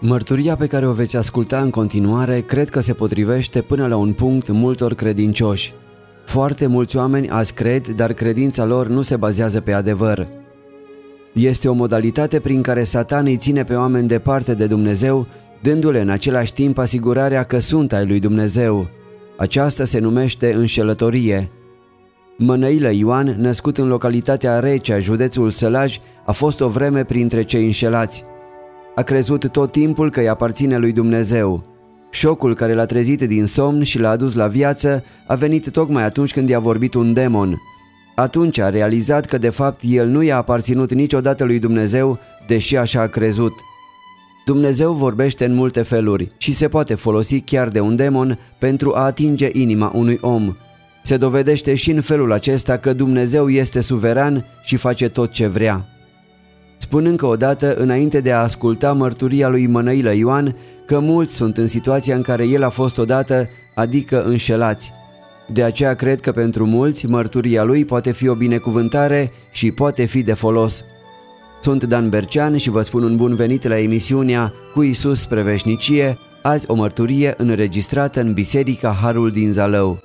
Mărturia pe care o veți asculta în continuare cred că se potrivește până la un punct multor credincioși. Foarte mulți oameni azi cred, dar credința lor nu se bazează pe adevăr. Este o modalitate prin care Satan îi ține pe oameni departe de Dumnezeu, dându-le în același timp asigurarea că sunt ai lui Dumnezeu. Aceasta se numește înșelătorie. Mănăilă Ioan, născut în localitatea Recea, județul Sălaj, a fost o vreme printre cei înșelați. A crezut tot timpul că îi aparține lui Dumnezeu. Șocul care l-a trezit din somn și l-a adus la viață a venit tocmai atunci când i-a vorbit un demon. Atunci a realizat că de fapt el nu i-a aparținut niciodată lui Dumnezeu, deși așa a crezut. Dumnezeu vorbește în multe feluri și se poate folosi chiar de un demon pentru a atinge inima unui om. Se dovedește și în felul acesta că Dumnezeu este suveran și face tot ce vrea. Spun încă o dată, înainte de a asculta mărturia lui Mănăilă Ioan, că mulți sunt în situația în care el a fost odată, adică înșelați. De aceea cred că pentru mulți mărturia lui poate fi o binecuvântare și poate fi de folos. Sunt Dan Bercean și vă spun un bun venit la emisiunea Cu Iisus spre veșnicie, azi o mărturie înregistrată în Biserica Harul din Zalău.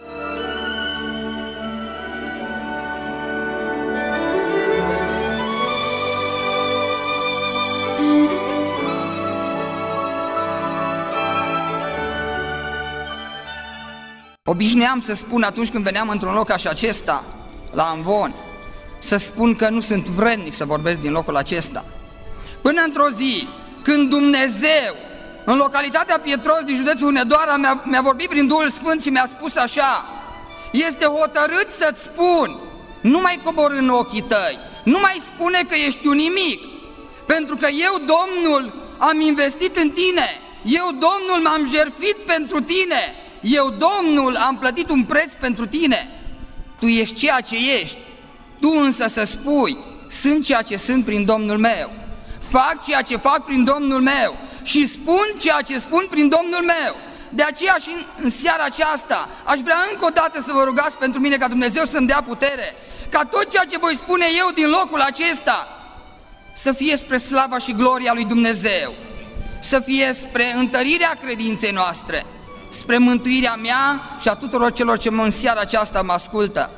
Obișnuiam să spun atunci când veneam într-un loc așa acesta, la Amvon, să spun că nu sunt vrednic să vorbesc din locul acesta. Până într-o zi, când Dumnezeu, în localitatea Pietros din județul Hunedoara, mi-a vorbit prin Duhul Sfânt și mi-a spus așa: este hotărât să-ți spun, nu mai coborî în ochii tăi, nu mai spune că ești un nimic, pentru că eu, Domnul, am investit în tine, eu, Domnul, m-am jertfit pentru tine, eu, Domnul, am plătit un preț pentru tine. Tu ești ceea ce ești, tu însă să spui, sunt ceea ce sunt prin Domnul meu, fac ceea ce fac prin Domnul meu și spun ceea ce spun prin Domnul meu. De aceea și în seara aceasta aș vrea încă o dată să vă rugați pentru mine ca Dumnezeu să-mi dea putere, ca tot ceea ce voi spune eu din locul acesta să fie spre slava și gloria lui Dumnezeu, să fie spre întărirea credinței noastre, spre mântuirea mea și a tuturor celor ce în seara aceasta mă ascultă.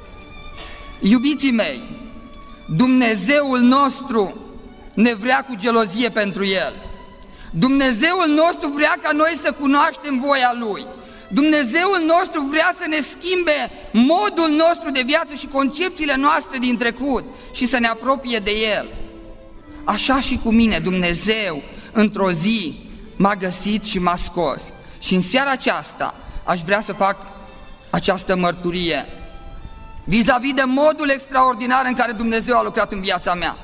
Iubiții mei, Dumnezeul nostru ne vrea cu gelozie pentru El. Dumnezeul nostru vrea ca noi să cunoaștem voia Lui. Dumnezeul nostru vrea să ne schimbe modul nostru de viață și concepțiile noastre din trecut și să ne apropie de El. Așa și cu mine, Dumnezeu într-o zi m-a găsit și m-a scos. Și în seara aceasta aș vrea să fac această mărturie vis-a-vis de modul extraordinar în care Dumnezeu a lucrat în viața mea.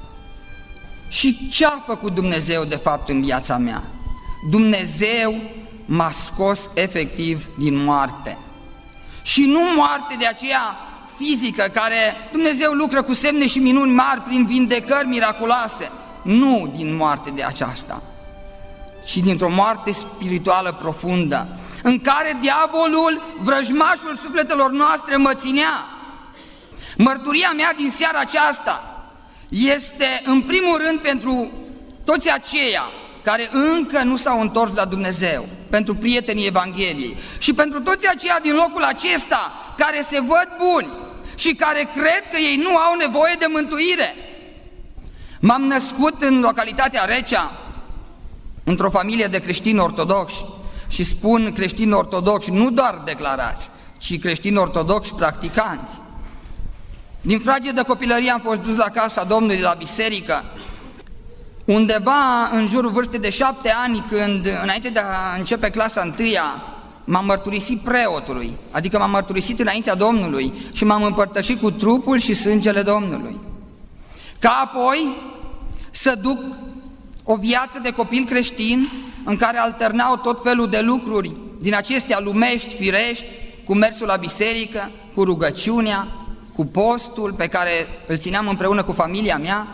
Și ce a făcut Dumnezeu de fapt în viața mea? Dumnezeu m-a scos efectiv din moarte. Și nu moarte de aceea fizică, care Dumnezeu lucră cu semne și minuni mari prin vindecări miraculoase. Nu din moarte de aceasta, ci dintr-o moarte spirituală profundă, în care diavolul, vrăjmașul sufletelor noastre, mă ținea. Mărturia mea din seara aceasta este în primul rând pentru toți aceia care încă nu s-au întors la Dumnezeu, pentru prietenii Evangheliei și pentru toți aceia din locul acesta care se văd buni și care cred că ei nu au nevoie de mântuire. M-am născut în localitatea Recea, într-o familie de creștini ortodoxi, și spun creștini ortodoxi nu doar declarați, ci creștini ortodoxi practicanți. Din fragedă copilărie am fost dus la casa Domnului, la biserică. Undeva în jurul vârstei de 7 ani, când înainte de a începe clasa 1-a, m-am mărturisit preotului, adică m-am mărturisit înaintea Domnului și m-am împărtășit cu trupul și sângele Domnului. Ca apoi să duc o viață de copil creștin în care alternau tot felul de lucruri din acestea lumești, firești, cu mersul la biserică, cu rugăciunea, cu postul pe care îl țineam împreună cu familia mea.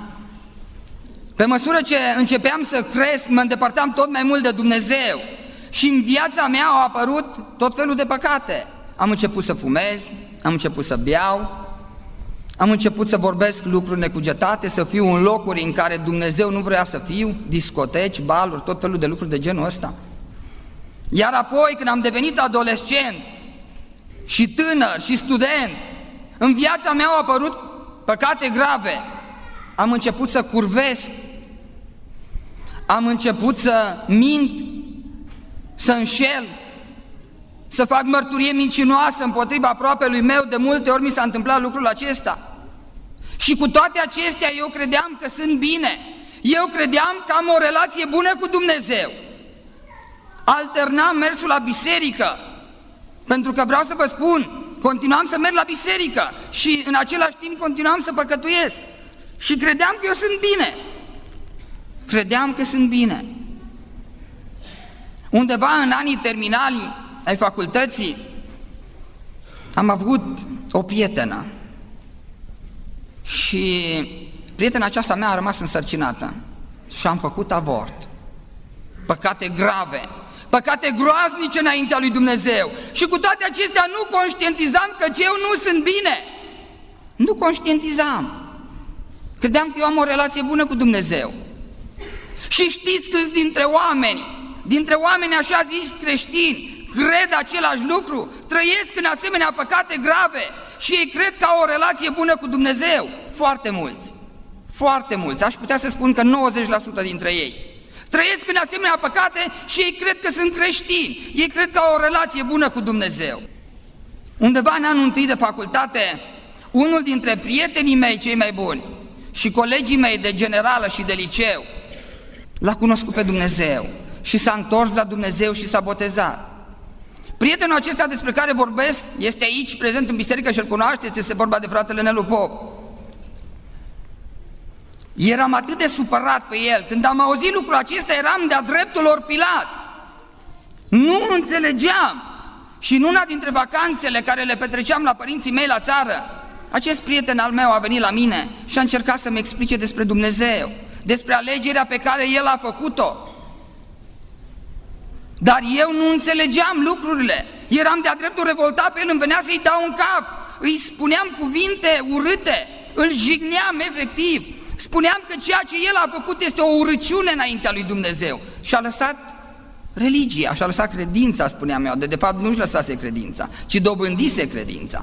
Pe măsură ce începeam să cresc, mă îndepărtam tot mai mult de Dumnezeu și în viața mea au apărut tot felul de păcate. Am început să fumez, am început să beau, Am început să vorbesc lucruri necugetate, să fiu în locuri în care Dumnezeu nu vrea să fiu, discoteci, baluri, tot felul de lucruri de genul ăsta. Iar apoi, când am devenit adolescent și tânăr și student, în viața mea au apărut păcate grave. Am început să curvesc, am început să mint, să înșel, să fac mărturie mincinoasă împotriva aproapelui meu. De multe ori mi s-a întâmplat lucrul acesta. Și cu toate acestea eu credeam că sunt bine. Eu credeam că am o relație bună cu Dumnezeu. Alternam mersul la biserică, pentru că vreau să vă spun, continuam să merg la biserică și în același timp continuam să păcătuiesc. Și credeam că eu sunt bine. Credeam că sunt bine. Undeva în anii terminali ai facultății am avut o prietenă și prietena aceasta mea a rămas însărcinată și am făcut avort. Păcate grave, păcate groaznice înaintea lui Dumnezeu. Și cu toate acestea nu conștientizam că eu nu sunt bine. Nu conștientizam. Credeam că eu am o relație bună cu Dumnezeu. Și știți câți dintre oameni așa zis creștini, cred același lucru, trăiesc în asemenea păcate grave și ei cred că au o relație bună cu Dumnezeu? Foarte mulți. Foarte mulți. Aș putea să spun că 90% dintre ei trăiesc în asemenea păcate și ei cred că sunt creștini. Ei cred că au o relație bună cu Dumnezeu. Undeva în anul întâi de facultate, unul dintre prietenii mei cei mai buni și colegii mei de generală și de liceu l-a cunoscut pe Dumnezeu și s-a întors la Dumnezeu și s-a botezat. Prietenul acesta despre care vorbesc este aici, prezent în biserică și îl cunoașteți, este vorba de fratele Nelu Pop. Eram atât de supărat pe el, când am auzit lucrul acesta eram de-a dreptul orpilat. Nu înțelegeam. Și în una dintre vacanțele care le petreceam la părinții mei la țară, acest prieten al meu a venit la mine și a încercat să-mi explice despre Dumnezeu, despre alegerea pe care el a făcut-o. Dar eu nu înțelegeam lucrurile, eram de-a dreptul revoltat pe el, îmi venea să-i dau în cap, îi spuneam cuvinte urâte, îl jigneam efectiv, spuneam că ceea ce el a făcut este o urăciune înaintea lui Dumnezeu și a lăsat religia, și a lăsat credința, spuneam eu, de fapt nu-și lăsase credința, ci dobândise credința.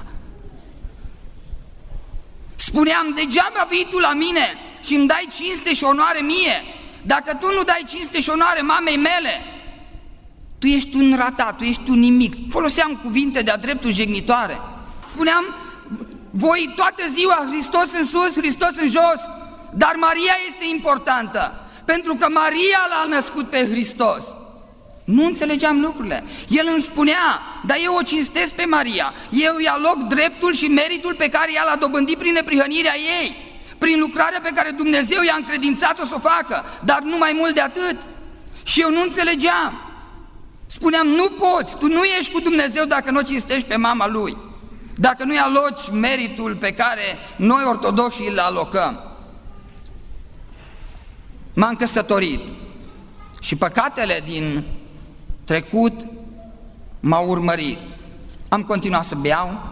Spuneam, degeaba vii tu la mine și îmi dai cinste și onoare mie, dacă tu nu dai cinste și onoare mamei mele, tu ești un ratat, tu ești un nimic. Foloseam cuvinte de-a dreptul jignitoare. Spuneam, voi toată ziua Hristos în sus, Hristos în jos, dar Maria este importantă, pentru că Maria l-a născut pe Hristos. Nu înțelegeam lucrurile. El îmi spunea, dar eu o cinstesc pe Maria, eu îi aloc dreptul și meritul pe care ea l-a dobândit prin neprihănirea ei, prin lucrarea pe care Dumnezeu i-a încredințat-o să o facă, dar nu mai mult de atât. Și eu nu înțelegeam. Spuneam, nu poți, tu nu ești cu Dumnezeu dacă nu o cinstești pe mama Lui, dacă nu-i aloci meritul pe care noi ortodoxi îl alocăm. M-am căsătorit și păcatele din trecut m-au urmărit. Am continuat să beau.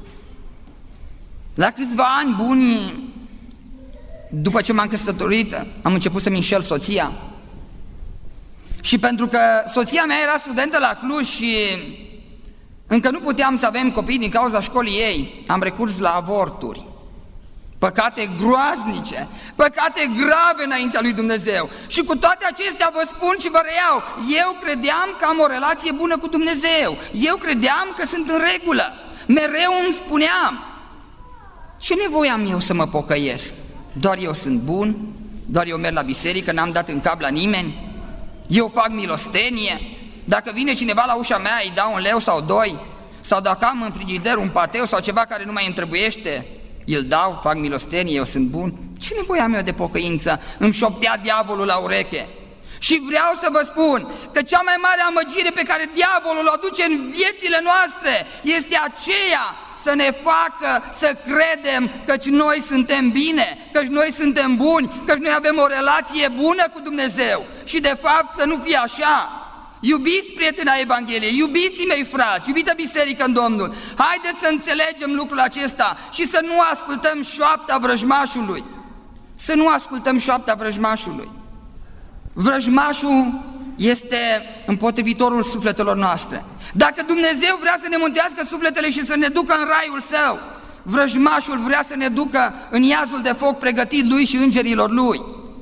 La câțiva ani buni, după ce m-am căsătorit, am început să-mi înșel soția. Și pentru că soția mea era studentă la Cluj și încă nu puteam să avem copii din cauza școlii ei, am recurs la avorturi. Păcate groaznice, păcate grave înaintea lui Dumnezeu. Și cu toate acestea vă spun și vă reiau, eu credeam că am o relație bună cu Dumnezeu, eu credeam că sunt în regulă, mereu îmi spuneam, ce nevoie am eu să mă pocăiesc? Doar eu sunt bun, doar eu merg la biserică, n-am dat în cap la nimeni, eu fac milostenie, dacă vine cineva la ușa mea îi dau 1 leu sau 2, sau dacă am în frigider un pateu sau ceva care nu mai îmi trebuiește, îl dau, fac milostenie, eu sunt bun. Ce nevoie am eu de pocăință? Îmi șoptea diavolul la ureche. Și vreau să vă spun că cea mai mare amăgire pe care diavolul o aduce în viețile noastre este aceea să ne facă să credem că noi suntem bine, că noi suntem buni, că noi avem o relație bună cu Dumnezeu. Și de fapt să nu fie așa. Iubiți prieteni ai Evangheliei, iubiții mei frați, iubită biserică în Domnul, haideți să înțelegem lucrul acesta și să nu ascultăm șoapta vrăjmașului. Să nu ascultăm șoapta vrăjmașului. Vrăjmașul este împotrivitorul sufletelor noastre. Dacă Dumnezeu vrea să ne mântuiască sufletele și să ne ducă în raiul Său, vrăjmașul vrea să ne ducă în iazul de foc pregătit lui și îngerilor lui.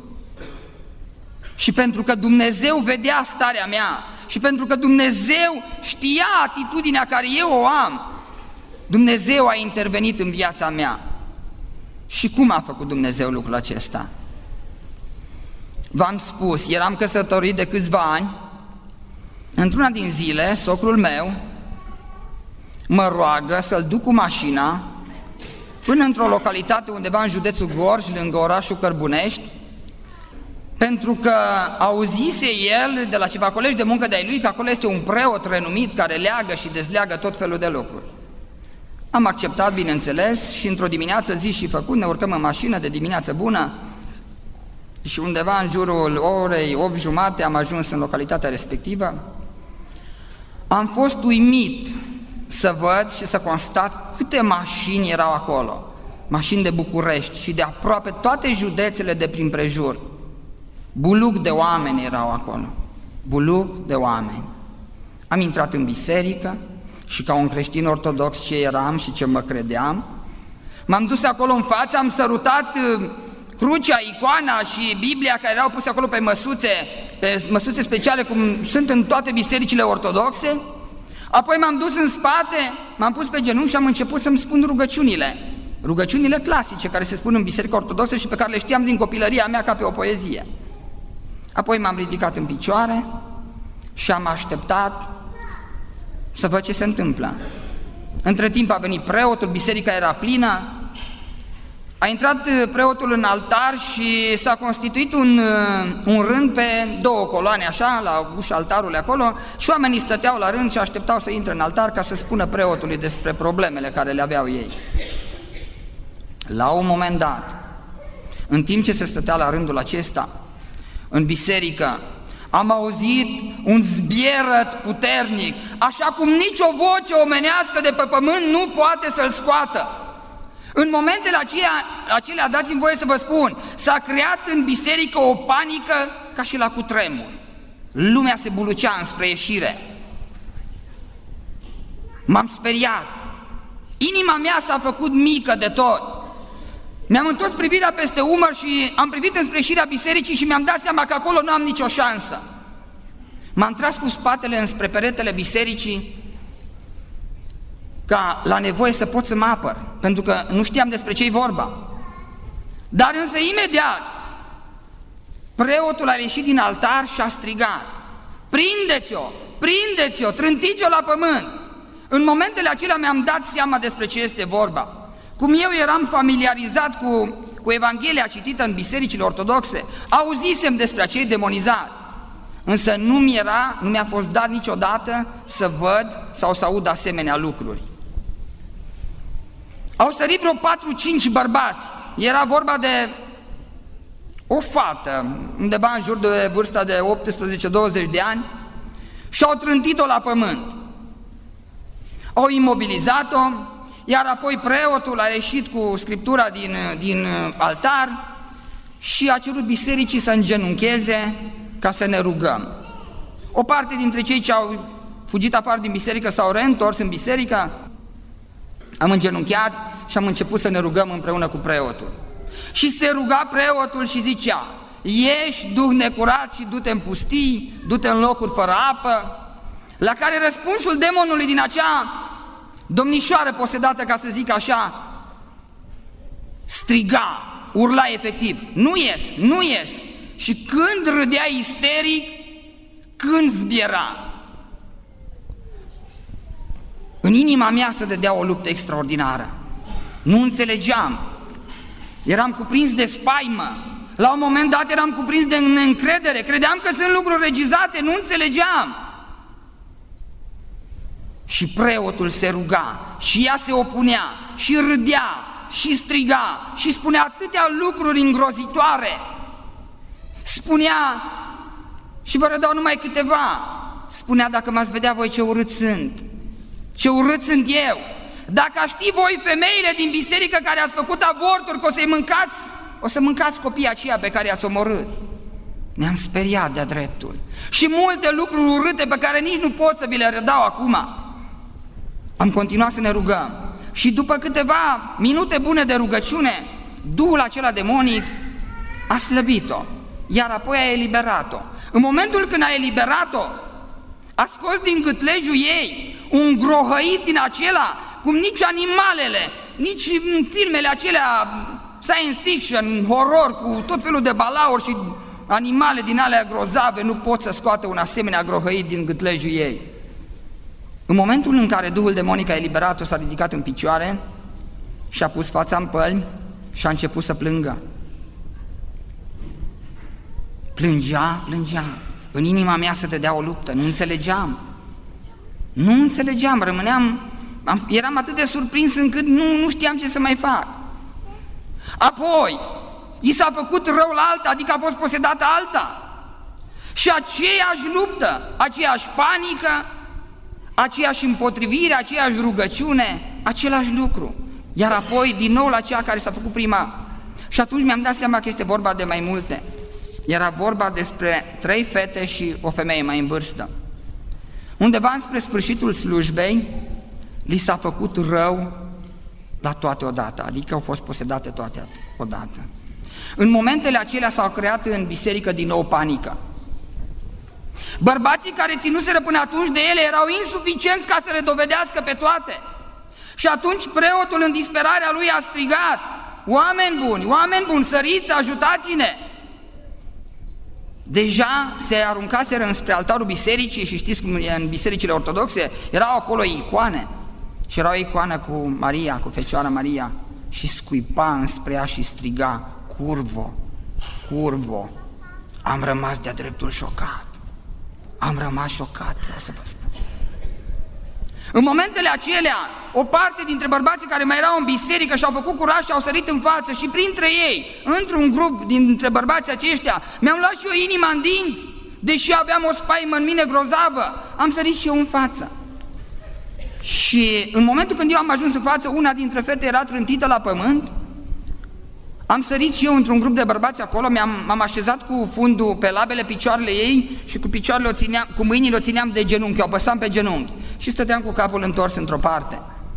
Și pentru că Dumnezeu vedea starea mea și pentru că Dumnezeu știa atitudinea care eu o am, Dumnezeu a intervenit în viața mea. Și cum a făcut Dumnezeu lucrul acesta? V-am spus, eram căsătorit de câțiva ani. Într-una din zile, socrul meu mă roagă să-l duc cu mașina până într-o localitate undeva în județul Gorj, lângă orașul Cărbunești, pentru că auzise el de la ceva colegi de muncă de-ai lui că acolo este un preot renumit care leagă și dezleagă tot felul de lucruri. Am acceptat, bineînțeles, și într-o dimineață, zi și făcut, ne urcăm în mașină de dimineață bună și undeva în jurul orei 8:30 am ajuns în localitatea respectivă. Am fost uimit să văd și să constat câte mașini erau acolo, mașini de București și de aproape toate județele de prin prejur. Buluc de oameni erau acolo, buluc de oameni. Am intrat în biserică și ca un creștin ortodox ce eram și ce mă credeam, m-am dus acolo în față, am sărutat crucea, icoana și Biblia care erau puse acolo pe măsuțe speciale cum sunt în toate bisericile ortodoxe. Apoi m-am dus în spate, m-am pus pe genunchi și am început să-mi spun rugăciunile clasice care se spun în biserica ortodoxă și pe care le știam din copilăria mea ca pe o poezie. Apoi m-am ridicat în picioare și am așteptat să văd ce se întâmplă. Între timp a venit preotul, biserica era plină, a intrat preotul în altar și s-a constituit un rând pe două coloane așa, la ușa altarului acolo, și oamenii stăteau la rând și așteptau să intre în altar ca să spună preotului despre problemele care le aveau ei. La un moment dat, în timp ce se stătea la rândul acesta, în biserică, am auzit un zbierăt puternic, așa cum nicio voce omenească de pe pământ nu poate să-l scoată. În momentele acelea, dați-mi voie să vă spun, s-a creat în biserică o panică ca și la cutremur. Lumea se bulucea înspre ieșire. M-am speriat. Inima mea s-a făcut mică de tot. Mi-am întors privirea peste umăr și am privit înspre ieșirea bisericii și mi-am dat seama că acolo nu am nicio șansă. M-am tras cu spatele înspre peretele bisericii ca la nevoie să pot să mă apăr, pentru că nu știam despre ce-i vorba. Dar însă imediat preotul a ieșit din altar și a strigat: prindeți-o, prindeți-o, trântiți-o la pământ. În momentele acelea mi-am dat seama despre ce este vorba. Cum eu eram familiarizat cu Evanghelia citită în bisericile ortodoxe, auzisem despre acei demonizați, însă nu mi-a fost dat niciodată să văd sau să aud asemenea lucruri. Au sărit vreo 4-5 bărbați, era vorba de o fată, undeva în jur de vârsta de 18-20 de ani, și au trântit-o la pământ. Au imobilizat-o, iar apoi preotul a ieșit cu scriptura din altar și a cerut bisericii să îngenuncheze ca să ne rugăm. O parte dintre cei ce au fugit afară din biserică s-au reîntors în biserică, am îngenunchiat și am început să ne rugăm împreună cu preotul. Și se ruga preotul și zicea: ieși, duh necurat, și du-te în pustii, du-te în locuri fără apă. La care răspunsul demonului din acea domnișoară posedată, ca să zic așa, striga, urla efectiv: nu ies, nu ies. Și când râdea isteric, când zbiera. În inima mea se dădea o luptă extraordinară. Nu înțelegeam. Eram cuprins de spaimă. La un moment dat eram cuprins de neîncredere. Credeam că sunt lucruri regizate, nu înțelegeam. Și preotul se ruga, și ea se opunea, și râdea, și striga, și spunea atâtea lucruri îngrozitoare. Spunea, și vă redau numai câteva, spunea, dacă m-ați vedea voi ce urât sunt, ce urât sunt eu. Dacă aș ști voi, femeile din biserică care ați făcut avorturi, că o să mâncați copiii aceia pe care i-ați omorât. Ne-am speriat de-a dreptul. Și multe lucruri urâte pe care nici nu pot să vi le redau acum. Am continuat să ne rugăm. Și după câteva minute bune de rugăciune, duhul acela demonic a slăbit-o, iar apoi a eliberat-o. În momentul când a eliberat-o, a scos din gâtlejul ei un grohăit din acela, cum nici animalele, nici în filmele acelea science fiction, horror, cu tot felul de balauri și animale din alea grozave, nu pot să scoată un asemenea grohăit din gâtlejul ei. În momentul în care duhul demonic a eliberat-o, s-a ridicat în picioare și a pus fața în pălmi și a început să plângă. Plângea. În inima mea se dădea o luptă, nu înțelegeam, eram atât de surprins încât nu știam ce să mai fac. Apoi, i s-a făcut rău la alta, adică a fost posedată alta. Și aceeași luptă, aceeași panică, aceeași împotrivire, aceeași rugăciune, același lucru. Iar apoi, din nou la cea care s-a făcut prima. Și atunci mi-am dat seama că este vorba de mai multe. Era vorba despre 3 fete și o femeie mai în vârstă. Undeva spre sfârșitul slujbei, li s-a făcut rău la toate odată, adică au fost posedate toate odată. În momentele acelea s-au creat în biserică din nou panică. Bărbații care ținuseră până atunci de ele erau insuficienți ca să le dovedească pe toate. Și atunci preotul, în disperarea lui, a strigat: oameni buni, săriți, ajutați-ne! Deja se aruncaseră înspre altarul bisericii și știți cum e în bisericile ortodoxe, erau acolo icoane. Și era o icoană cu Maria, cu Fecioara Maria, și scuipa înspre ea și striga: curvo, curvo. Am rămas de-a dreptul șocat. Vreau să vă spun. În momentele acelea, o parte dintre bărbații care mai erau în biserică și-au făcut curaj și au sărit în față și printre ei, într-un grup dintre bărbații aceștia, mi-am luat și eu inima în dinți, deși aveam o spaimă în mine grozavă, am sărit și eu în față. Și în momentul când eu am ajuns în față, una dintre fete era trântită la pământ, am sărit și eu într-un grup de bărbați acolo, m-am așezat cu fundul pe labele picioarele ei și cu mâinile o țineam de genunchi, o apăsam pe genunchi și stăteam cu capul întors într-o parte.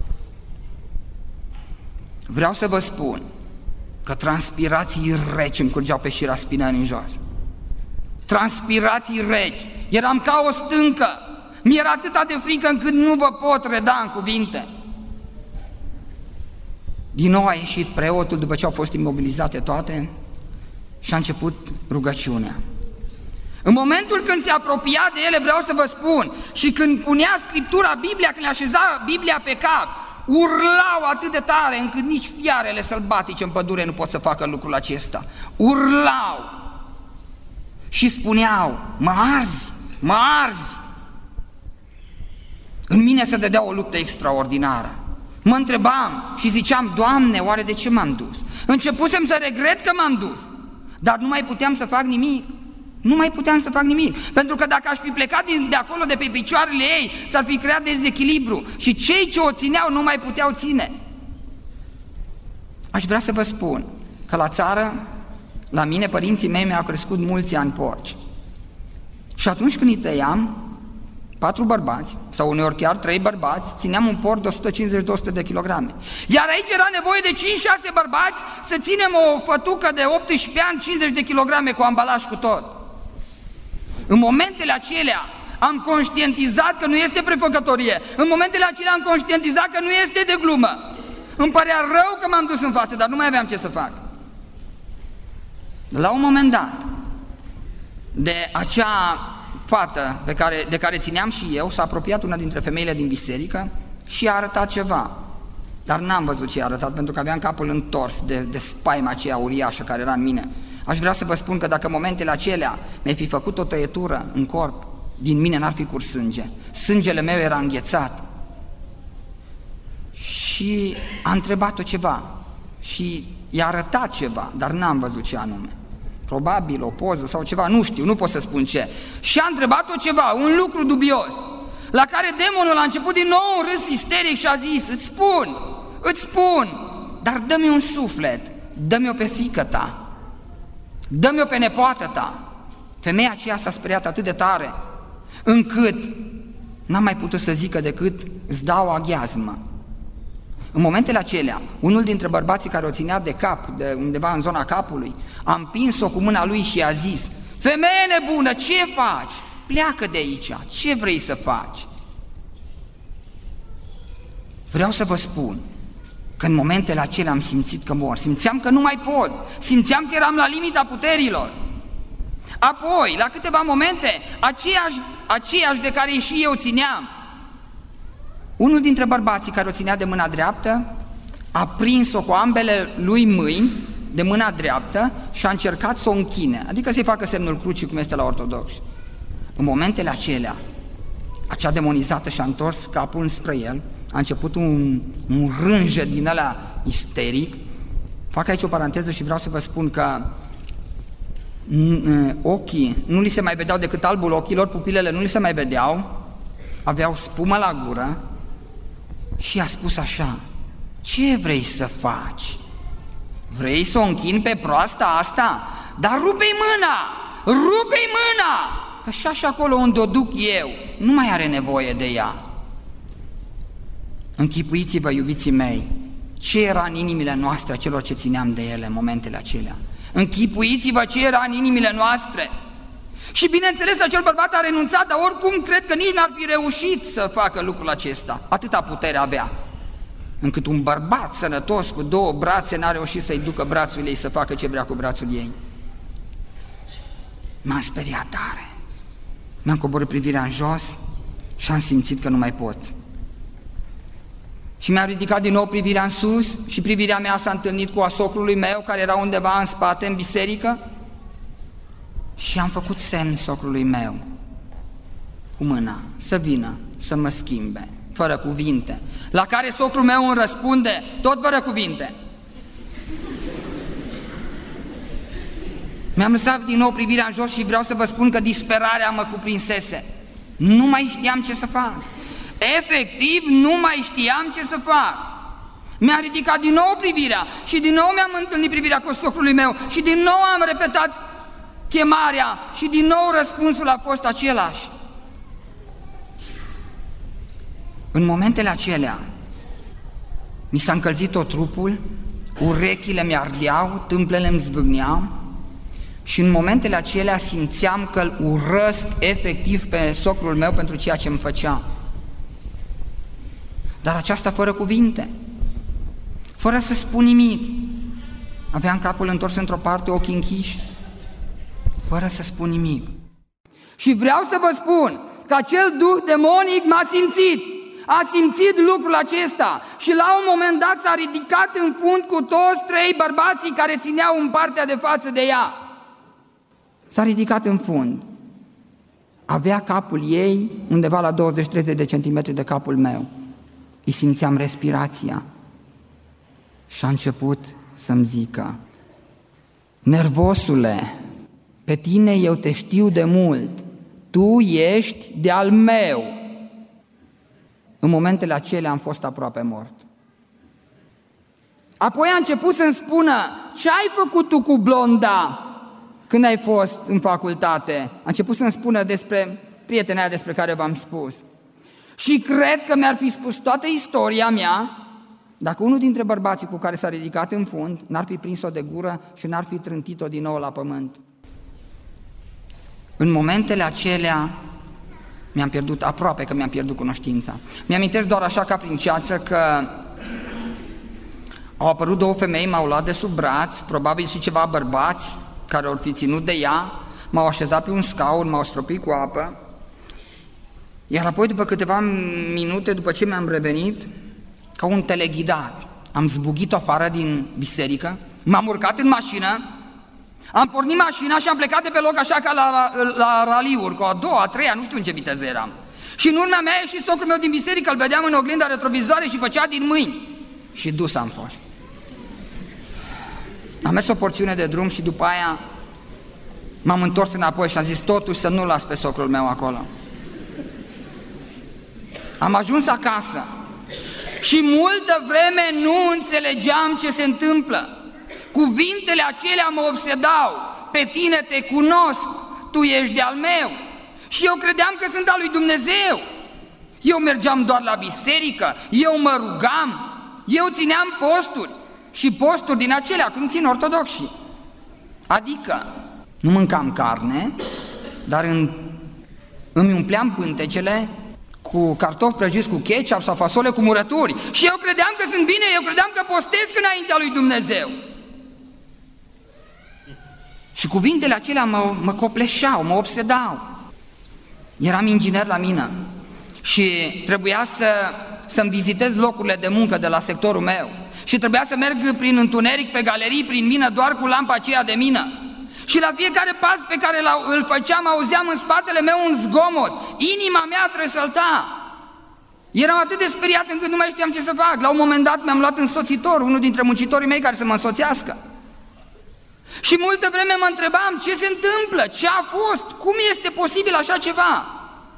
Vreau să vă spun că transpirații reci îmi curgeau pe șira spinării în jos. Transpirații reci, eram ca o stâncă, mi-era atâta de frică încât nu vă pot reda în cuvinte. Din nou a ieșit preotul după ce au fost imobilizate toate și a început rugăciunea. În momentul când se apropia de ele, vreau să vă spun, și când punea Scriptura, Biblia, când le așeza Biblia pe cap, urlau atât de tare încât nici fiarele sălbatice în pădure nu pot să facă lucrul acesta. Urlau și spuneau: mă arzi. În mine se dădea o luptă extraordinară. Mă întrebam și ziceam: Doamne, oare de ce m-am dus? Începusem să regret că m-am dus, dar nu mai puteam să fac nimic. Pentru că dacă aș fi plecat de acolo, de pe picioarele ei, s-ar fi creat dezechilibru și cei ce o țineau nu mai puteau ține. Aș vrea să vă spun că la țară, la mine, părinții mei mi-au crescut mulți ani porci. Și atunci când îi tăiam, 4 bărbați, sau uneori chiar 3 bărbați, țineam un porc de 150-200 de kilograme. Iar aici era nevoie de 5-6 bărbați să ținem o fătucă de 18 ani, 50 de kilograme cu ambalaj cu tot. În momentele acelea am conștientizat că nu este prefăcătorie, în momentele acelea am conștientizat că nu este de glumă. Îmi părea rău că m-am dus în față, dar nu mai aveam ce să fac. La un moment dat, de acea fată de care țineam și eu, s-a apropiat una dintre femeile din biserică și i-a arătat ceva. Dar n-am văzut ce i-a arătat, pentru că aveam capul întors de spaima aceea uriașă care era în mine. Aș vrea să vă spun că dacă în momentele acelea mi-ai fi făcut o tăietură în corp, din mine n-ar fi curs sânge. Sângele meu era înghețat. Și a întrebat-o ceva și i-a arătat ceva, dar n-am văzut ce anume. probabil o poză sau ceva, nu știu, nu pot să spun ce. Și a întrebat-o ceva, un lucru dubios, la care demonul a început din nou un râs isteric și a zis, îți spun, dar dă-mi un suflet, dă-mi-o pe fiică ta, dă-mi-o pe nepoată ta. Femeia aceea s-a speriat atât de tare, încât n-am mai putut să zică decât îți dau o aghiazmă. În momentele acelea, unul dintre bărbații care o ținea de cap, de undeva în zona capului, a împins-o cu mâna lui și i-a zis, femeie nebună, ce faci? Pleacă de aici, ce vrei să faci? Vreau să vă spun că în momentele acelea am simțit că mor, simțeam că nu mai pot, simțeam că eram la limita puterilor. Apoi, la câteva momente, aceiași de care și eu țineam, unul dintre bărbații care o ținea de mâna dreaptă a prins-o cu ambele lui mâini de mâna dreaptă și a încercat să o închine, adică să-i facă semnul crucii cum este la ortodoxi. În momentele acelea, acea demonizată și-a întors capul spre el, a început un rânjet din ăla isteric. Fac aici o paranteză și vreau să vă spun că ochii nu li se mai vedeau decât albul ochilor, pupilele nu li se mai vedeau, aveau spumă la gură și a spus așa, ce vrei să faci? Vrei să o închini pe proasta asta? Dar rupe-i mâna, că și acolo unde o duc eu, nu mai are nevoie de ea. Închipuiți-vă, iubiții mei, ce era în inimile noastre celor ce țineam de ele în momentele acelea. Închipuiți-vă ce era în inimile noastre. Și bineînțeles, acel bărbat a renunțat, dar oricum cred că nici n-ar fi reușit să facă lucrul acesta. Atâta putere avea, încât un bărbat sănătos cu două brațe n-a reușit să-i ducă brațul ei să facă ce vrea cu brațul ei. M-am speriat tare. Mi-am coborât privirea în jos și am simțit că nu mai pot. Și mi-am ridicat din nou privirea în sus și privirea mea s-a întâlnit cu a socrului meu care era undeva în spate, în biserică, și am făcut semn socrului meu cu mâna să vină să mă schimbe, fără cuvinte, la care socrul meu îmi răspunde tot fără cuvinte. Mi-am lăsat din nou privirea în jos și vreau să vă spun că disperarea mă cuprinsese. Nu mai știam ce să fac. Efectiv, nu mai știam ce să fac. Mi-a ridicat din nou privirea și din nou mi-am întâlnit privirea cu socrului meu și din nou am repetat chemarea și din nou răspunsul a fost același. În momentele acelea mi s-a încălzit tot trupul, urechile mi-ardeau, tâmplele îmi zvâgneau și în momentele acelea simțeam că îl urăsc efectiv pe socrul meu pentru ceea ce îmi făcea. Dar aceasta fără cuvinte, fără să spun nimic. Aveam capul întors într-o parte, ochii închiși, fără să spun nimic. Și vreau să vă spun că acel duh demonic a simțit lucrul acesta și la un moment dat s-a ridicat în fund cu toți trei bărbații care țineau în partea de față de ea. S-a ridicat în fund. Avea capul ei undeva la 20-30 de centimetri de capul meu. Îi simțeam respirația și a început să-mi zică: nervosule, pe tine eu te știu de mult, tu ești de-al meu. În momentele acelea am fost aproape mort. Apoi a început să-mi spună: ce ai făcut tu cu blonda când ai fost în facultate? A început să-mi spună despre prietena aia despre care v-am spus. Și cred că mi-ar fi spus toată istoria mea dacă unul dintre bărbații cu care s-a ridicat în fund n-ar fi prins-o de gură și n-ar fi trântit-o din nou la pământ. În momentele acelea aproape că mi-am pierdut cunoștința. Mi-amintesc doar așa ca prin ceață că au apărut două femei, m-au luat de sub braț, probabil și ceva bărbați care au fi ținut de ea, m-au așezat pe un scaun, m-au stropit cu apă, iar apoi după câteva minute, după ce mi-am revenit, ca un teleghidat, am zbugit-o afară din biserică, m-am urcat în mașină, am pornit mașina și am plecat de pe loc așa ca la raliuri, cu a doua, a treia, nu știu în ce viteză eram. Și în urmea mea a ieșit socrul meu din biserică, îl vedeam în oglinda retrovizoare și făcea din mâini. Și dus am fost. Am mers o porțiune de drum și după aia M-am întors înapoi și am zis, totuși să nu las pe socrul meu acolo. Am ajuns acasă și multă vreme nu înțelegeam ce se întâmplă. Cuvintele acelea mă obsedau. Pe tine te cunosc, tu ești de-al meu. Și eu credeam că sunt al lui Dumnezeu. Eu mergeam doar la biserică, eu mă rugam, eu țineam posturi. Și posturi din acelea, cum țin ortodoxii. Adică, nu mâncam carne, dar îmi umpleam pântecele cu cartofi prăjiți cu ketchup sau fasole cu murături. Și eu credeam că sunt bine, eu credeam că postesc înaintea lui Dumnezeu. Și cuvintele acelea mă copleșeau, mă obsedau. Eram inginer la mină și trebuia să-mi vizitez locurile de muncă de la sectorul meu. Și trebuia să merg prin întuneric, pe galerii, prin mină, doar cu lampa aceea de mină. Și la fiecare pas pe care îl făceam, auzeam în spatele meu un zgomot. Inima mea tresălta. Eram atât de speriat încât nu mai știam ce să fac. La un moment dat mi-am luat însoțitor, unul dintre muncitorii mei care să mă însoțească. Și multă vreme mă întrebam ce se întâmplă, ce a fost, cum este posibil așa ceva.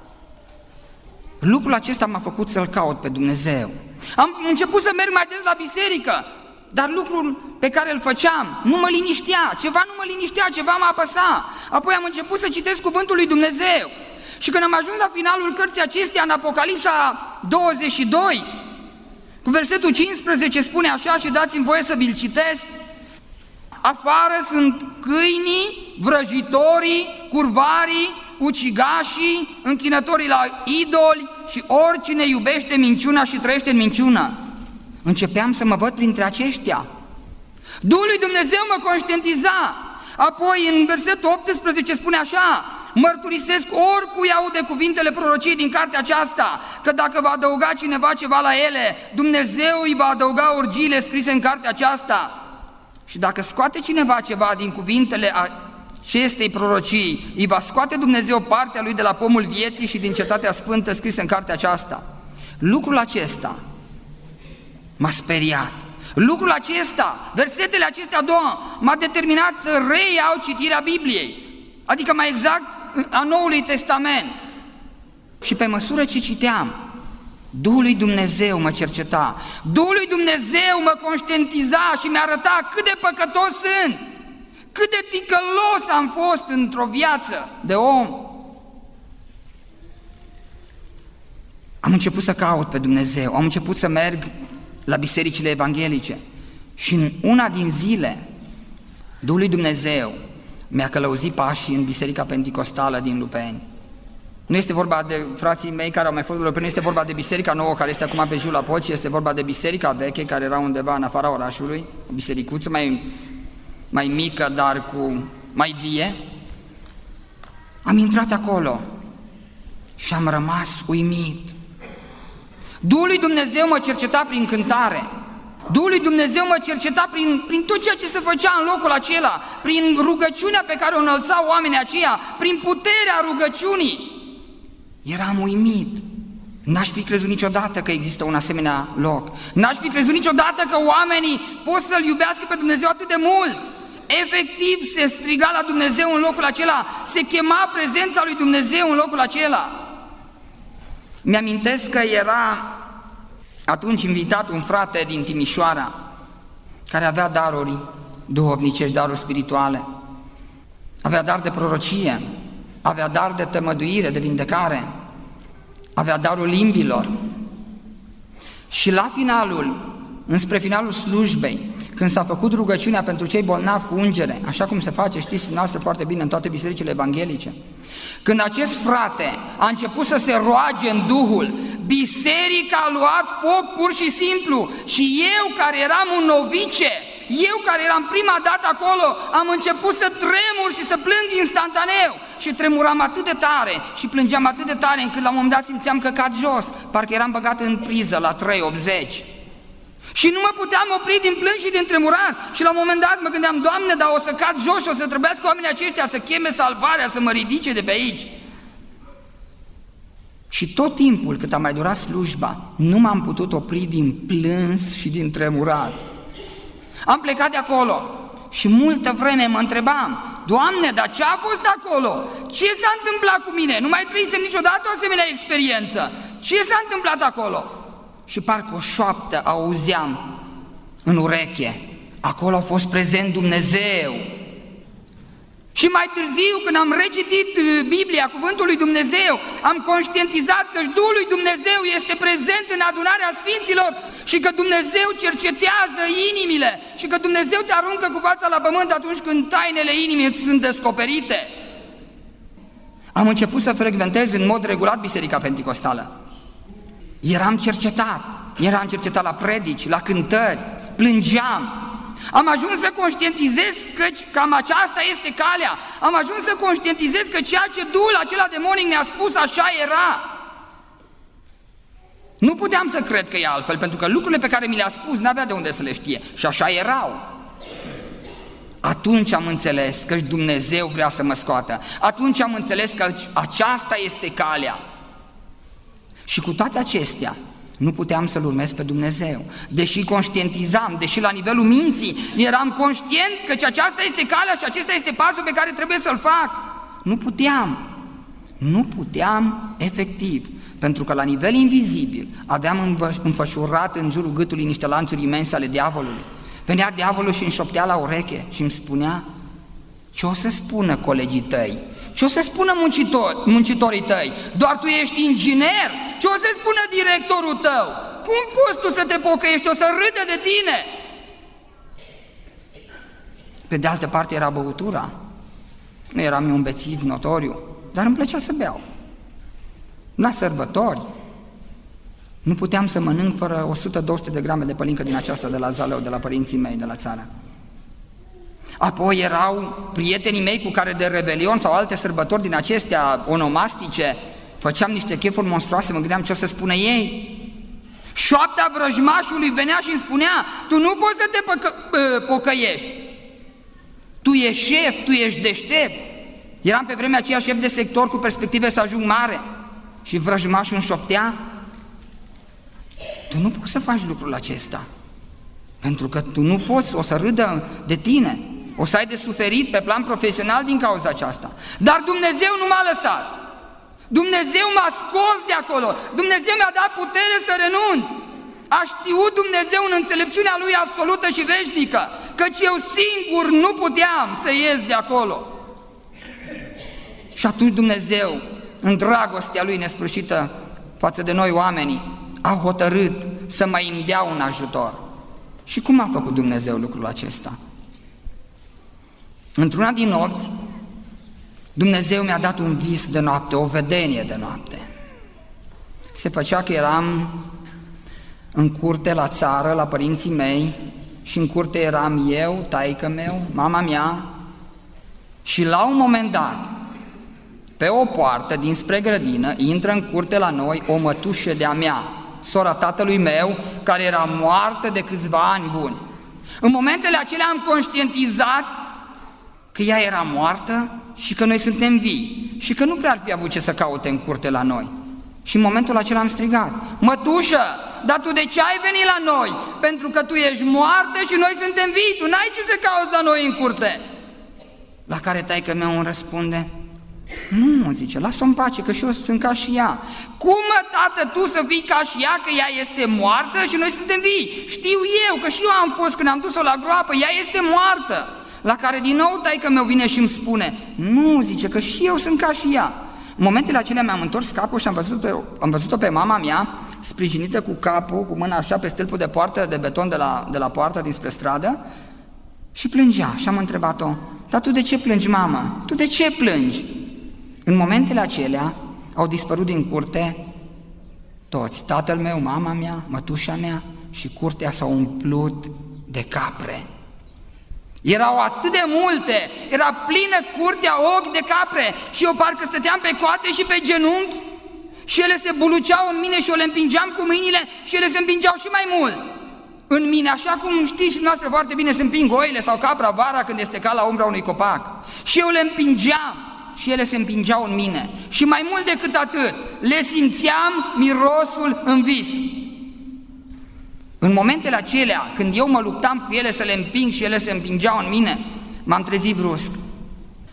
Lucrul acesta m-a făcut să-L caut pe Dumnezeu. Am început să merg mai des la biserică, dar lucrul pe care îl făceam nu mă liniștea, ceva nu mă liniștea, ceva mă apăsa. Apoi am început să citesc cuvântul lui Dumnezeu. Și când am ajuns la finalul cărții acesteia, în Apocalipsa 22, cu versetul 15 spune așa, și dați-mi voie să vi-l citesc: afară sunt câinii, vrăjitorii, curvarii, ucigașii, închinătorii la idoli și oricine iubește minciuna și trăiește în minciună. Începeam să mă văd printre aceștia. Duhul lui Dumnezeu mă conștientiza. Apoi în versetul 18 spune așa: mărturisesc oricui aude cuvintele prorociei din cartea aceasta, că dacă va adăuga cineva ceva la ele, Dumnezeu îi va adăuga urgiile scrise în cartea aceasta. Și dacă scoate cineva ceva din cuvintele acestei prorocii, îi va scoate Dumnezeu partea lui de la pomul vieții și din cetatea sfântă scrisă în cartea aceasta. Lucrul acesta m-a speriat. Lucrul acesta, versetele acestea două, m-a determinat să reiau citirea Bibliei, adică mai exact a Noului Testament. Și pe măsură ce citeam, Duhul lui Dumnezeu mă cerceta, Duhul lui Dumnezeu mă conștientiza și mi-arăta cât de păcătos sunt, cât de ticălos am fost într-o viață de om. Am început să caut pe Dumnezeu, am început să merg la bisericile evanghelice și în una din zile Duhul lui Dumnezeu mi-a călăuzit pașii în Biserica Penticostală din Lupeni. Nu este vorba de frații mei care au mai fost de Lupeni, este vorba de biserica nouă care este acum pe Jula Poci, este vorba de biserica veche care era undeva în afara orașului, o bisericuță mai mică, dar mai vie. Am intrat acolo și am rămas uimit. Duhul lui Dumnezeu mă cerceta prin cântare, Duhul lui Dumnezeu mă cerceta prin tot ceea ce se făcea în locul acela, prin rugăciunea pe care o înălțau oamenii aceia, prin puterea rugăciunii. Eram uimit. N-aș fi crezut niciodată că există un asemenea loc. N-aș fi crezut niciodată că oamenii pot să-L iubească pe Dumnezeu atât de mult. Efectiv se striga la Dumnezeu în locul acela, se chema prezența lui Dumnezeu în locul acela. Mi-amintesc că era atunci invitat un frate din Timișoara care avea daruri duhovnicești, daruri spirituale, avea dar de prorocie, avea dar de tămăduire, de vindecare, avea darul limbilor. Și la înspre finalul slujbei, când s-a făcut rugăciunea pentru cei bolnavi cu ungere, așa cum se face, știți noastră foarte bine, în toate bisericile evanghelice, când acest frate a început să se roage în Duhul, biserica a luat foc pur și simplu. Și eu, care eram un novice, eu care eram prima dată acolo, am început să tremur și să plâng instantaneu. Și tremuram atât de tare și plângeam atât de tare încât la un moment dat simțeam că cad jos, parcă eram băgat în priză la 3,80. Și nu mă puteam opri din plâns și din tremurat. Și la un moment dat mă gândeam: Doamne, dar o să cad jos și o să trebuiască oamenii aceștia să cheme salvarea, să mă ridice de pe aici. Și tot timpul cât a mai durat slujba, nu m-am putut opri din plâns și din tremurat. Am plecat de acolo și multă vreme mă întrebam: Doamne, dar ce a fost acolo? Ce s-a întâmplat cu mine? Nu mai trăisem niciodată o asemenea experiență. Ce s-a întâmplat acolo? Și parcă o șoaptă auzeam în ureche. Acolo a fost prezent Dumnezeu. Și mai târziu, când am recitit Biblia, cuvântul lui Dumnezeu, am conștientizat că Duhul lui Dumnezeu este prezent în adunarea Sfinților și că Dumnezeu cercetează inimile și că Dumnezeu te aruncă cu fața la pământ atunci când tainele inimii îți sunt descoperite. Am început să frecventez în mod regulat Biserica Penticostală. Eram cercetat la predici, la cântări, plângeam. Am ajuns să conștientizez că cam aceasta este calea. Am ajuns să conștientizez că ceea ce Duhul acela demonic ne-a spus așa era. Nu puteam să cred că e altfel, pentru că lucrurile pe care mi le-a spus n-avea de unde să le știe. Și așa erau. Atunci am înțeles că Dumnezeu vrea să mă scoată. Atunci am înțeles că aceasta este calea. Și cu toate acestea, nu puteam să-L urmez pe Dumnezeu. Deși conștientizam, deși la nivelul minții eram conștient că aceasta este calea și acesta este pasul pe care trebuie să-l fac. Nu puteam efectiv, pentru că la nivel invizibil aveam înfășurat în jurul gâtului niște lanțuri imense ale diavolului. Venea diavolul și îmi șoptea la ureche și îmi spunea: ce o să spună colegii tăi? Ce o să spună muncitorii tăi? Doar tu ești inginer? Ce o să spună directorul tău? Cum poți tu să te pocăiești? O să râdă de tine! Pe de altă parte era băutura. Nu eram eu un bețiv notoriu, dar îmi plăcea să beau. La sărbători nu puteam să mănânc fără 100-200 de grame de pălincă din aceasta de la Zalău, de la părinții mei de la țară. Apoi erau prietenii mei cu care de Revelion sau alte sărbători din acestea onomastice făceam niște chefuri monstruoase, mă gândeam ce o să spună ei. Șoapta vrăjmașului venea și îmi spunea: tu nu poți să te pocăiești, tu ești șef, tu ești deștept. Eram pe vremea aceea șef de sector cu perspective să ajung mare și vrăjmașul îmi șoptea: tu nu poți să faci lucrul acesta, pentru că tu nu poți, o să râdă de tine, o să ai de suferit pe plan profesional din cauza aceasta. Dar Dumnezeu nu m-a lăsat. Dumnezeu m-a scos de acolo. Dumnezeu mi-a dat putere să renunț. A știut Dumnezeu în înțelepciunea Lui absolută și veșnică, căci eu singur nu puteam să ies de acolo. Și atunci Dumnezeu, în dragostea Lui nesfârșită față de noi oamenii, a hotărât să mă îmi dea un ajutor. Și cum a făcut Dumnezeu lucrul acesta? Într-una din nopți, Dumnezeu mi-a dat un vis de noapte, o vedenie de noapte. Se făcea că eram în curte la țară, la părinții mei, și în curte eram eu, taică meu, mama mea, și la un moment dat, pe o poartă dinspre grădină, intră în curte la noi o mătușă de-a mea, sora tatălui meu, care era moartă de câțiva ani buni. În momentele acelea am conștientizat că ea era moartă și că noi suntem vii și că nu prea ar fi avut ce să caute în curte la noi. Și în momentul acela am strigat: mătușă, dar tu de ce ai venit la noi? Pentru că tu ești moartă și noi suntem vii, tu n-ai ce să cauți la noi în curte. La care taică meu îmi răspunde: nu, zice, lasă-o în pace, că și eu sunt ca și ea. Cum, mă, tată, tu să fii ca și ea, că ea este moartă și noi suntem vii? Știu eu, că și eu am fost când am dus-o la groapă, ea este moartă. La care din nou taică meu vine și îmi spune: nu, zice, că și eu sunt ca și ea. În momentele acelea mi-am întors capul și am văzut-o pe mama mea, sprijinită cu capul, cu mâna așa pe stâlpul de poartă de beton de la poartă dinspre stradă, și plângea. Și am întrebat-o: dar tu de ce plângi, mamă? Tu de ce plângi? În momentele acelea au dispărut din curte toți, tatăl meu, mama mea, mătușa mea, și curtea s-a umplut de capre. Erau atât de multe, era plină curtea ochi de capre și eu parcă stăteam pe coate și pe genunchi și ele se buluceau în mine și eu le împingeam cu mâinile și ele se împingeau și mai mult în mine, așa cum știți și noastră foarte bine se împing oile sau capra vara când este ca la umbra unui copac. Și eu le împingeam și ele se împingeau în mine. Și mai mult decât atât, le simțeam mirosul în vis. În momentele acelea, când eu mă luptam cu ele să le împing și ele se împingeau în mine, m-am trezit brusc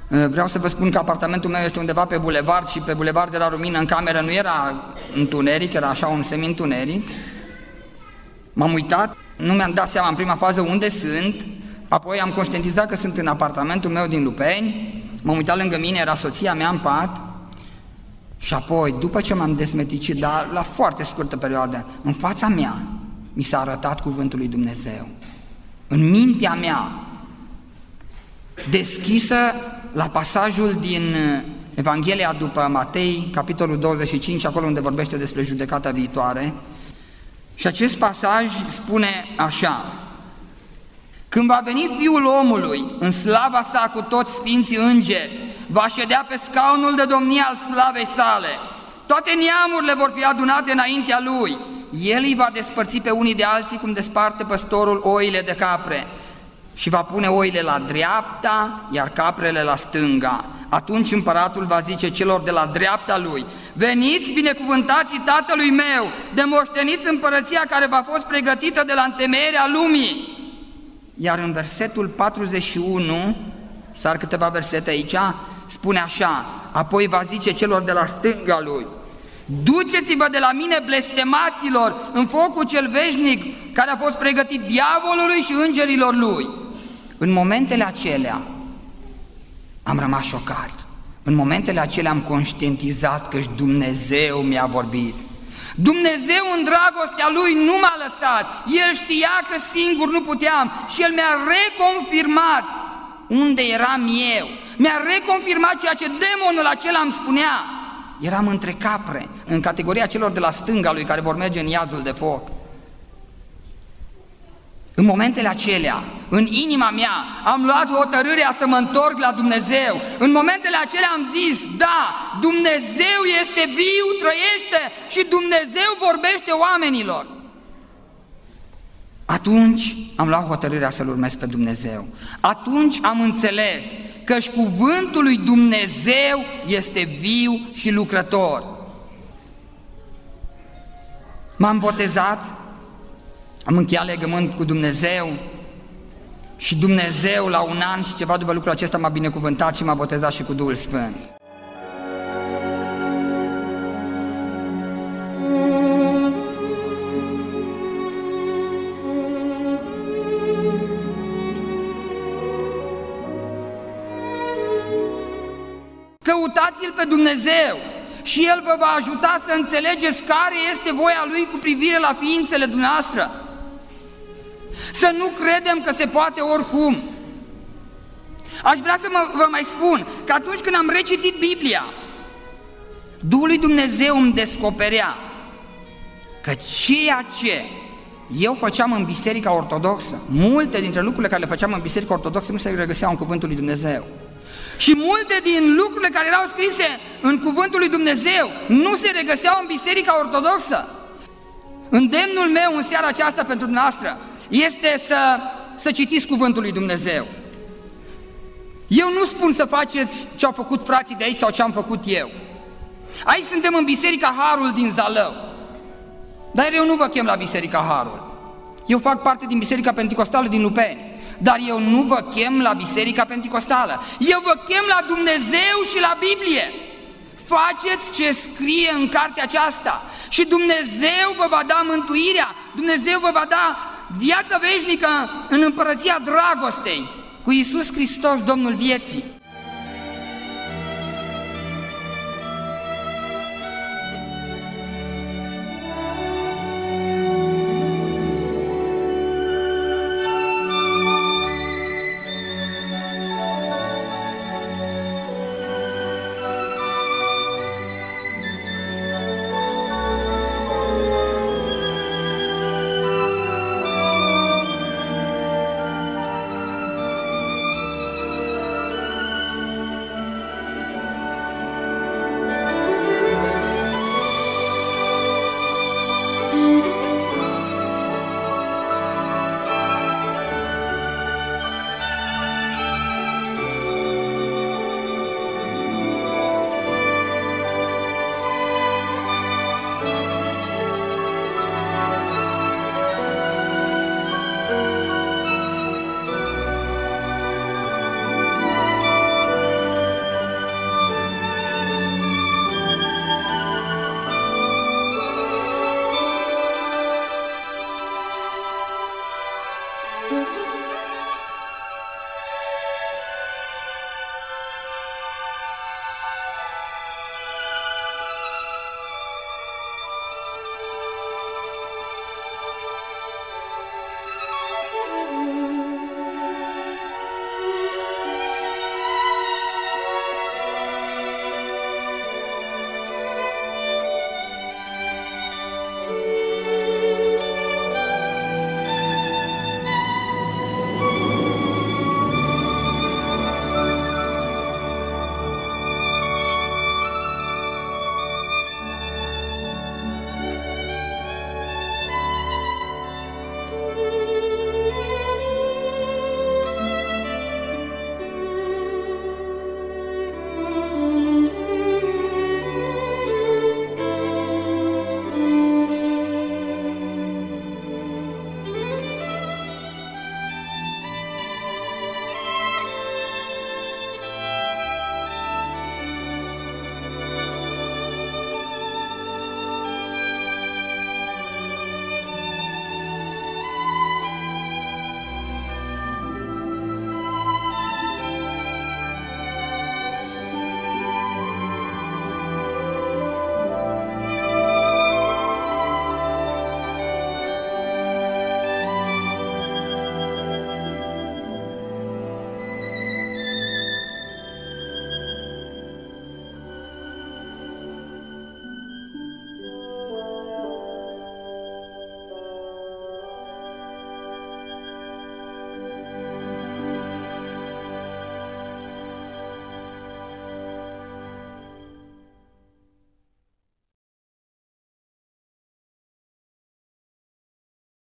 Vreau să vă spun că apartamentul meu este undeva pe bulevard și pe bulevard era lumină, în cameră nu era întuneric, era așa un semi-întuneric. M-am uitat, nu mi-am dat seama în prima fază unde sunt, apoi am conștientizat că sunt în apartamentul meu din Lupeni, m-am uitat lângă mine, era soția mea în pat și apoi, după ce m-am desmeticit, dar la foarte scurtă perioadă, în fața mea mi s-a arătat cuvântul lui Dumnezeu. În mintea mea, deschisă la pasajul din Evanghelia după Matei, capitolul 25, acolo unde vorbește despre judecata viitoare. Și acest pasaj spune așa: când va veni Fiul omului în slava sa cu toți sfinții îngeri, va ședea pe scaunul de domnie al slavei sale. Toate neamurile vor fi adunate înaintea lui. El îi va despărți pe unii de alții cum desparte păstorul oile de capre. Și va pune oile la dreapta, iar caprele la stânga. Atunci împăratul va zice celor de la dreapta lui: veniți, binecuvântații Tatălui meu, de moșteniți împărăția care v-a fost pregătită de la întemeierea lumii. Iar în versetul 41, sar câteva versete aici, spune așa: apoi va zice celor de la stânga lui: duceți-vă de la mine, blestemaților, în focul cel veșnic care a fost pregătit diavolului și îngerilor lui. În momentele acelea am rămas șocat. În momentele acelea am conștientizat că Dumnezeu mi-a vorbit. Dumnezeu în dragostea Lui nu m-a lăsat. El știa că singur nu puteam și El mi-a reconfirmat unde eram eu. Mi-a reconfirmat ceea ce demonul acela îmi spunea. Eram între capre, în categoria celor de la stânga Lui care vor merge în iazul de foc. În momentele acelea, în inima mea, am luat hotărârea să mă întorc la Dumnezeu. În momentele acelea am zis: da, Dumnezeu este viu, trăiește și Dumnezeu vorbește oamenilor. Atunci am luat hotărârea să-L urmez pe Dumnezeu. Atunci am înțeles că-și cuvântul lui Dumnezeu este viu și lucrător. M-am botezat, am încheiat legământ cu Dumnezeu și Dumnezeu la un an și ceva după lucrul acesta m-a binecuvântat și m-a botezat și cu Duhul Sfânt. Căutați-L pe Dumnezeu și El vă va ajuta să înțelegeți care este voia Lui cu privire la ființele dumneavoastră. Să nu credem că se poate oricum. Aș vrea să vă mai spun că atunci când am recitit Biblia, Duhul lui Dumnezeu îmi descoperea că ceea ce eu făceam în Biserica Ortodoxă, multe dintre lucrurile care le făceam în Biserica Ortodoxă nu se regăseau în Cuvântul lui Dumnezeu. Și multe din lucrurile care erau scrise în Cuvântul lui Dumnezeu nu se regăseau în Biserica Ortodoxă. Îndemnul meu în seara aceasta pentru dumneavoastră este să citiți Cuvântul lui Dumnezeu. Eu nu spun să faceți ce au făcut frații de aici sau ce am făcut eu. Aici suntem în Biserica Harul din Zalău, dar eu nu vă chem la Biserica Harul. Eu fac parte din Biserica Penticostală din Lupeni, dar eu nu vă chem la Biserica Penticostală. Eu vă chem la Dumnezeu și la Biblie. Faceți ce scrie în cartea aceasta și Dumnezeu vă va da mântuirea, Dumnezeu vă va da viața veșnică în împărăția dragostei cu Iisus Hristos, Domnul vieții.